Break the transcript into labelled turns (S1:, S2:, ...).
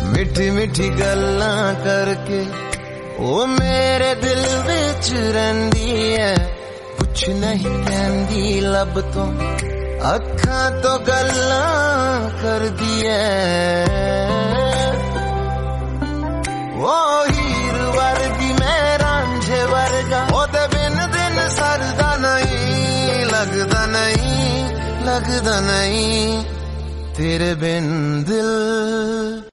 S1: मिठी मिठी गल्लां करके ओ मेरे दिल विच रहिंदी है, कुछ नहीं कहंदी लब तो अखां तो गल्लां करदी है। ओ हीर वर्गी मैं रांझे वर्गा, ओदे बिन दिन सरदा नहीं, लगदा नहीं, लगदा नहीं तेरे बिन दिल।